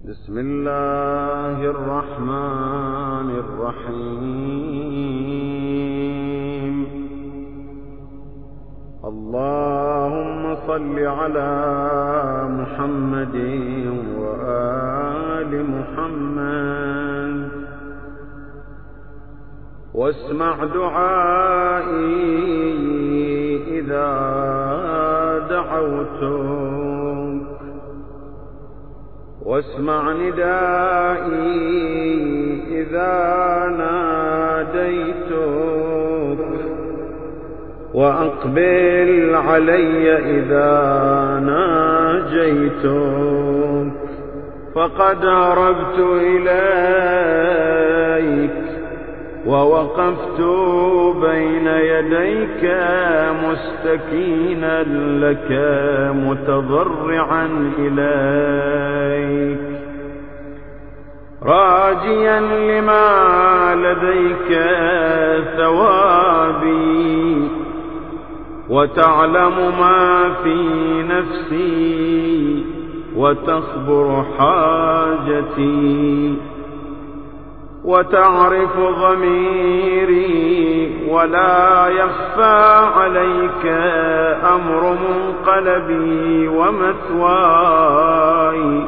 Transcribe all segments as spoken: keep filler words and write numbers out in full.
بسم الله الرحمن الرحيم. اللهم صل على محمد وآل محمد واسمع دعائي إذا دعوتك واسمع ندائي إذا ناديتك وأقبل علي إذا ناجيتك، فقد هربت إليك ووقفت بين يديك مستكينا لك متضرعا إليك، راجيا لما لديك ثوابي، وتعلم ما في نفسي وتخبر حاجتي، وتعرف ضميري ولا يخفى عليك أمر منقلبي ومثواي،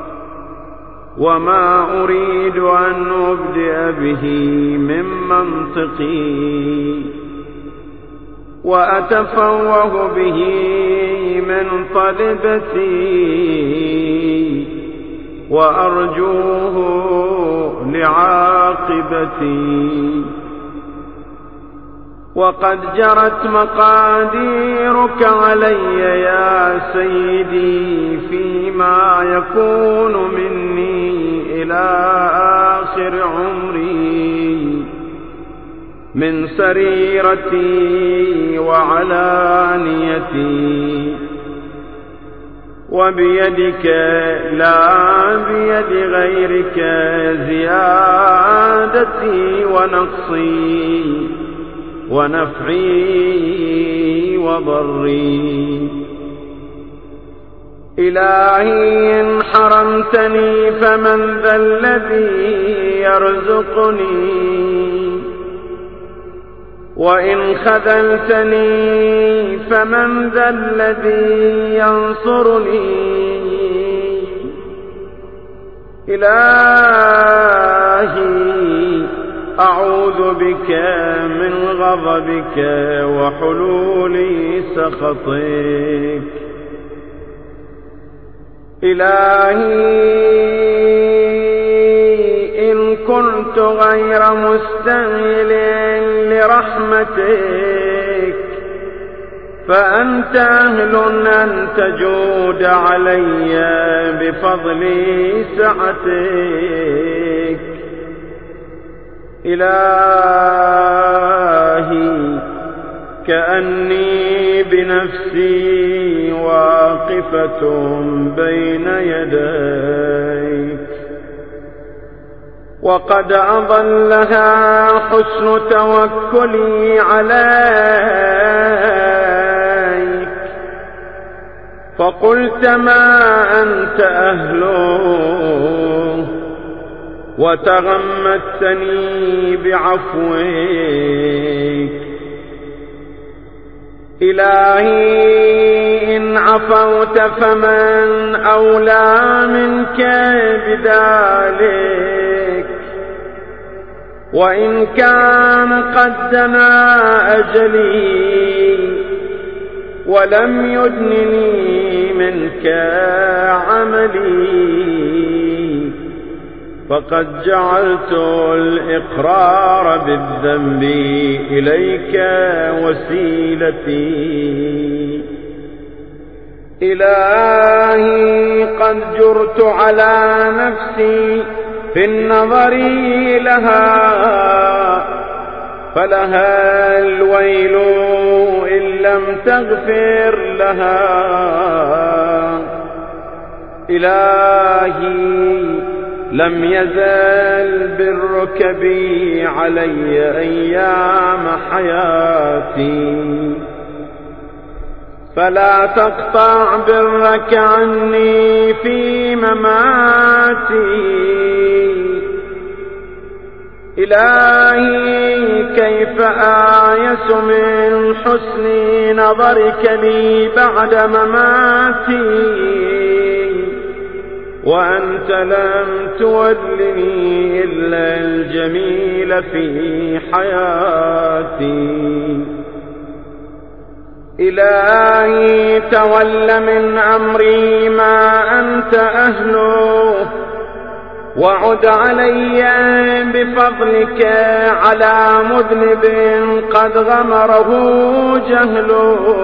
وما أريد أن أبدأ به من منطقي وأتفوه به من طلبتي، وأرجوه لعاقبتي. وقد جرت مقاديرك علي يا سيدي فيما يكون مني إلى آخر عمري، من سريرتي وعلانيتي، وبيدك لا بيد غيرك زيادتي ونقصي ونفعي وضري. إلهي إن حرمتني فمن ذا الذي يرزقني، وإن خذلتني فمن ذا الذي ينصرني. إلهي أعوذ بك من غضبك وحلول سخطك. إلهي إن كنت غير مستاهل لرحمتك فأنت أهل أن تجود علي بفضل سعتك. إلهي كأني بنفسي واقفة بين يديك، وقد أضلها حسن توكلي عليك، فقلت ما أنت أهله وتغمدتني بعفوك. إلهي إن عفوت فمن أولى منك بذلك، وإن كان قد دنا أجلي ولم يدنني منك عملي، فقد جعلت الإقرار بالذنب إليك وسيلتي. إلهي قد جرت على نفسي في النظر لها، فلها الويل إن لم تغفر لها. إلهي لم يزل برك بي علي أيام حياتي، فلا تقطع برك عني في مماتي. إلهي كيف آيس من حسن نظرك لي بعد مماتي، وأنت لم تولني إلا الجميل في حياتي. إلهي تول من أمري ما أنت أهله، وعد علي بفضلك على مذنب قد غمره جهله.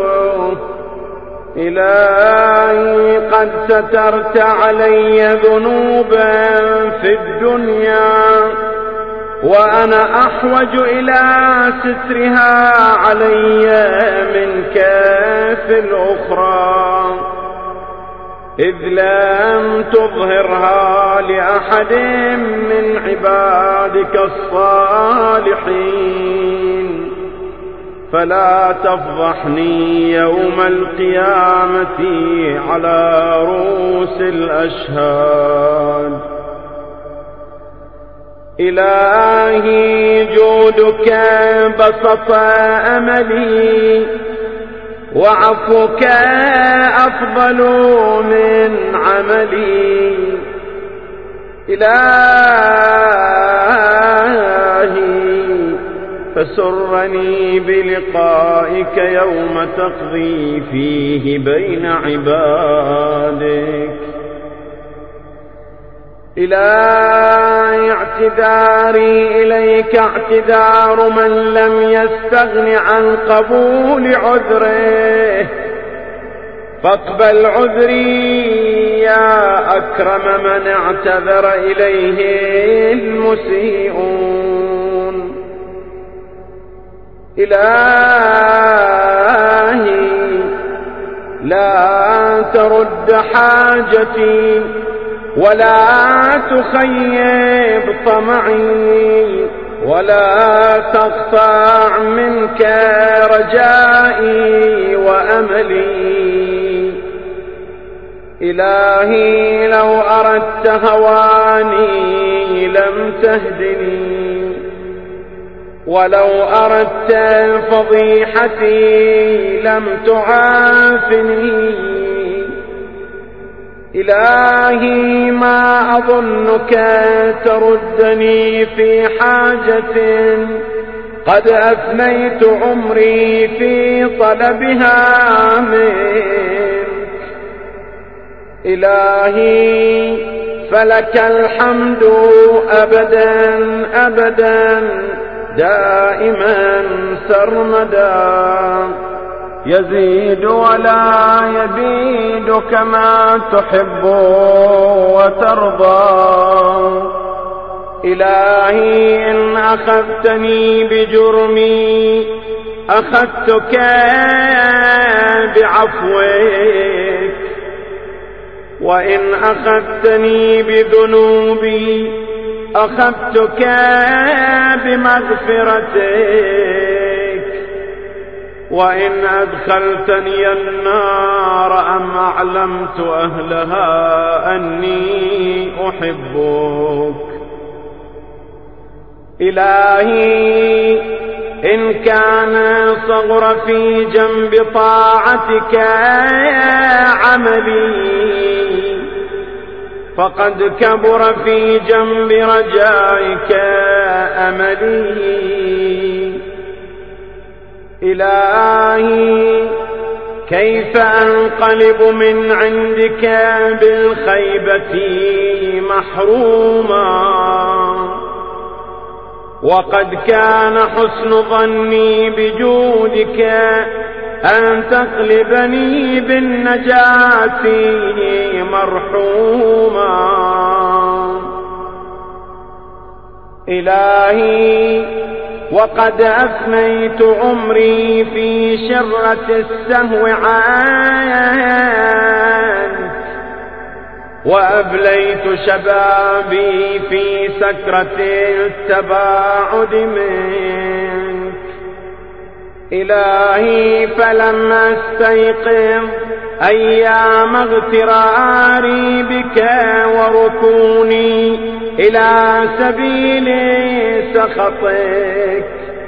إلهي قد سترت علي ذنوبا في الدنيا، وأنا أحوج إلى سترها علي منك في الأخرى، إذ لم تظهرها لأحد من عبادك الصالحين. فلا تفضحني يوم القيامة على رؤوس الأشهاد. إلهي جودك بسط أملي، وعفوك أفضل من عملي. إلهي فسرني بلقائك يوم تقضي فيه بين عبادك. إلهي اعتذاري إليك اعتذار من لم يستغن عن قبول عذره، فاقبل عذري يا أكرم من اعتذر إليه المسيئون. إلهي لا ترد حاجتي ولا تخيب طمعي، ولا تقطع منك رجائي وأملي. إلهي لو أردت هواني لم تهدني، ولو أردت فضيحتي لم تعافني. إلهي ما أظنك تردني في حاجة قد أفنيت عمري في طلبها منك. إلهي فلك الحمد أبدا أبدا دائما سرمدا، يزيد ولا يبيد كما تحب وترضى. إلهي إن أخذتني بجرمي أخذتك بعفوك، وإن أخذتني بذنوبي أخذتك بمغفرتك، وإن أدخلتني النار أم أعلمت أهلها أني أحبك. إلهي إن كان صغر في جنب طاعتك عملي، فقد كبر في جنب رجائك أملي. إلهي كيف أنقلب من عندك بالخيبة محروما، وقد كان حسن ظني بجودك أن تقلبني بالنجاة مرحوما. إلهي وقد أفنيت عمري في شرة السهو عنك، وأبليت شبابي في سكرة التباعد منك. إلهي فلم أستيقظ أيام اغتراري بك وركوني إلى سبيل سخطك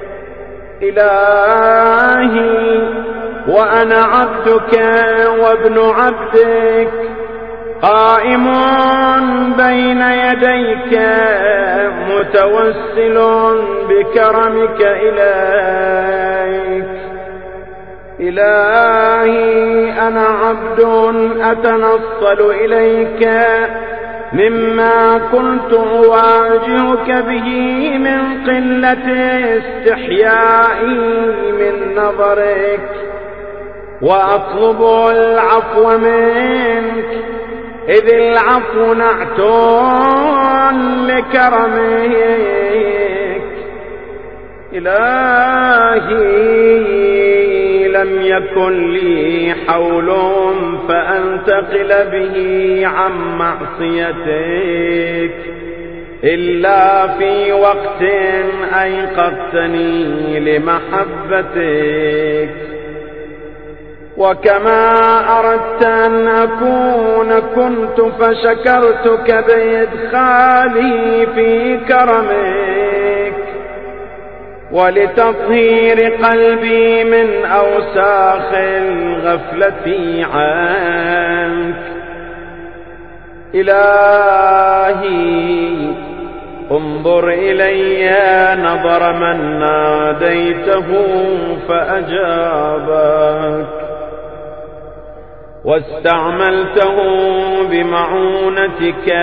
إلهي وأنا عبدك وابن عبدك قائم بين يديك متوسل بكرمك إليك إلهي أنا عبد أتنصل إليك مما كنت أواجهك به من قلة استحيائي من نظرك وأطلب العفو منك إذ العفو نعت لكرمك إلهي لم يكن لي حول فأنتقل به عن معصيتك إلا في وقت أيقظتني لمحبتك وكما أردت أن أكون كنت فشكرتك بإدخالي في كرمك ولتطهير قلبي من أوساخ الغفلة عنك إلهي انظر إلي نظر من ناديته فأجابك واستعملته بمعونتك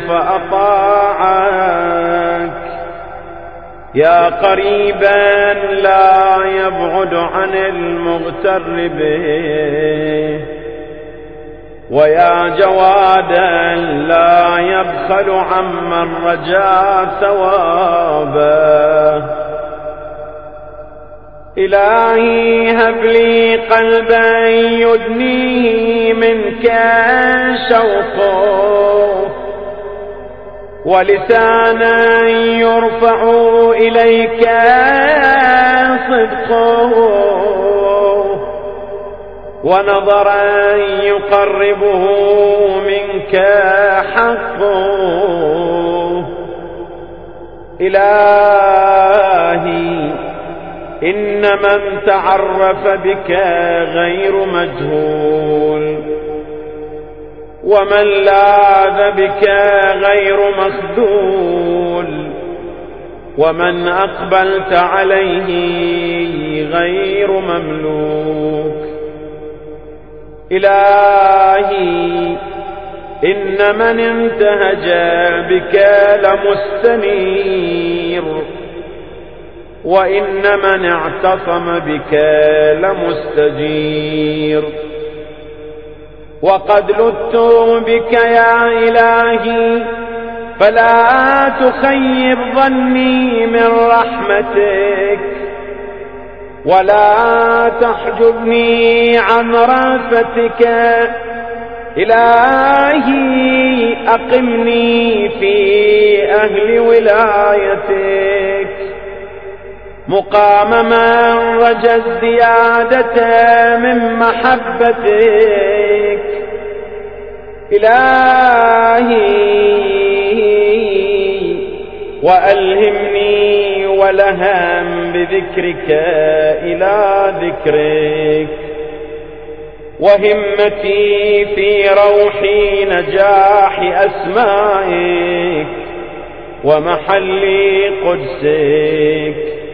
فأطاعك يا قريبا لا يبعد عن المغتر به ويا جوادا لا يبخل عمن رجا ثوابه إلهي هب لي قلبا يدنيه منك شوقه ولسانا يرفع إليك صدقه ونظرا يقربه منك حقه إلهي إن من تعرف بك غير مجهول ومن لاذ بك غير مخذول ومن أقبلت عليه غير مملوك إلهي إن من انتهج بك لمستنير وإن من اعتصم بك لمستجير وقد لذت بك يا إلهي فلا تخيب ظني من رحمتك ولا تحجبني عن رافتك إلهي أقمني في أهل ولايتك مقام من رجا الزيادة من محبتك إلهي وألهمني ولهم بذكرك إلى ذكرك وهمتي في روحي نجاح أسمائك ومحل قدسك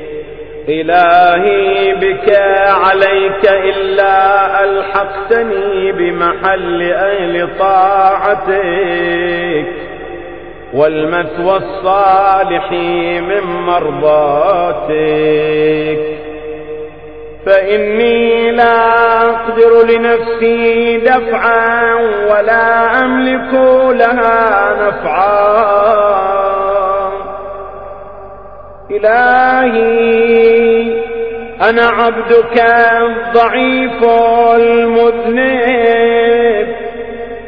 إلهي بك عليك إلا ألحقتني بمحل أهل طاعتك والمثوى الصالح من مرضاتك فإني لا أقدر لنفسي دفعا ولا أملك لها نفعا إلهي أنا عبدك الضعيف المذنب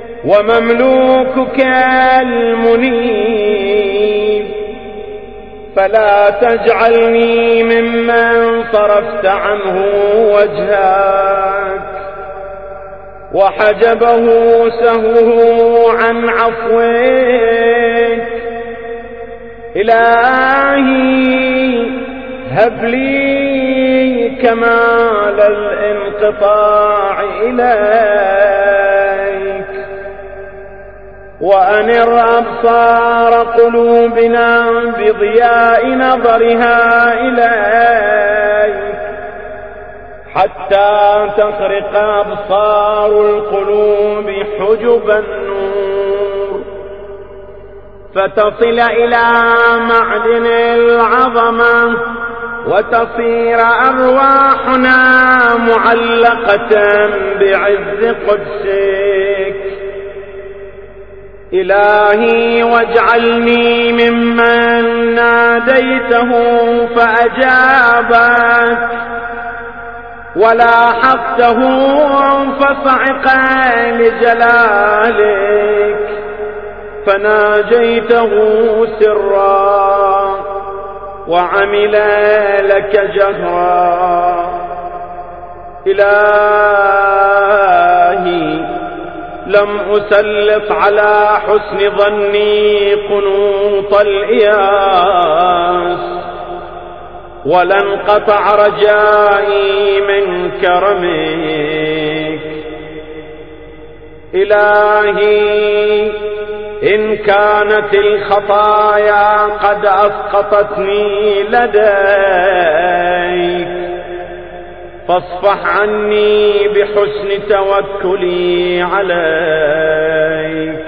ومملوكك المنيب فلا تجعلني ممن صرفت عنه وجهك وحجبه سهوه عن عفوك. إلهي هب لي كمال الانقطاع إليك وأنر أبصار قلوبنا بضياء نظرها إليك حتى تخرق أبصار القلوب حجب النور فتصل إلى معدن العظمة وتصير أرواحنا معلقة بعز قدسك. إلهي واجعلني ممن ناديته فأجابك ولاحقته فصعق لجلالك فناجيته سرا وعمل لك جهرا. إلهي لم أسلط على حسن ظني قنوط الإياس ولا انقطع رجائي من كرمك. إلهي إن كانت الخطايا قد أسقطتني لديك فاصفح عني بحسن توكلي عليك.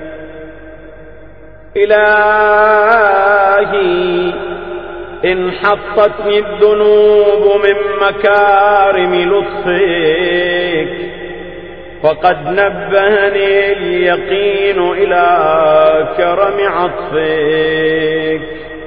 إلهي إن حطتني الذنوب من مكارم لطفك فقد نبهني اليقين إلى كرم عطفك.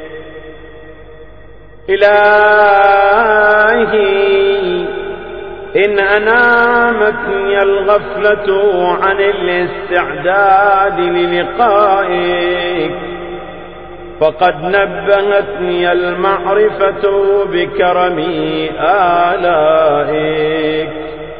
إلهي إن أنامتني الغفلة عن الاستعداد للقائك فقد نبهتني المعرفة بكرم آلائك.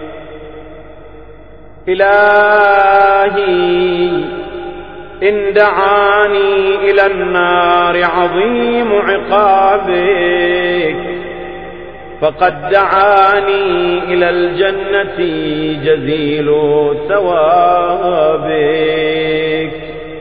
إلهي إن دعاني إلى النار عظيم عقابك فقد دعاني إلى الجنة جزيل ثوابك.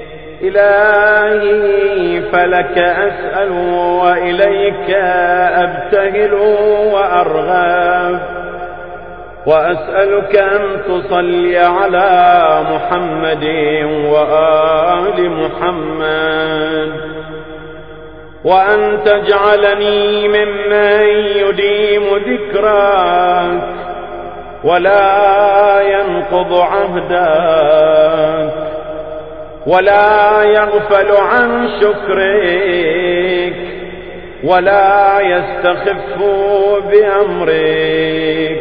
إلهي فلك أسأل وإليك أبتهل وأرغب وأسألك أن تصلي على محمد وآل محمد وأن تجعلني ممن يديم ذكرك ولا ينقض عهدك ولا يغفل عن شكرك ولا يستخف بأمرك.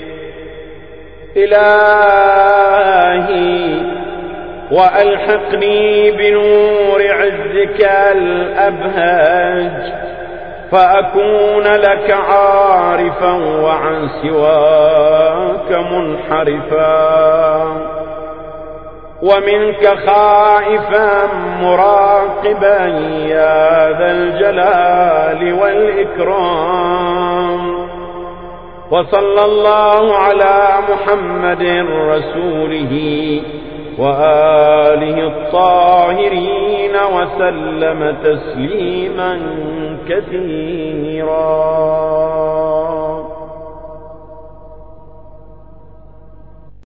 إلهي وألحقني بنور عزك الأبهج فأكون لك عارفا وعن سواك منحرفا ومنك خائفا مراقبا يا ذا الجلال والإكرام. وصلى الله على محمد رسوله وآله الطاهرين وسلم تسليما كثيرا.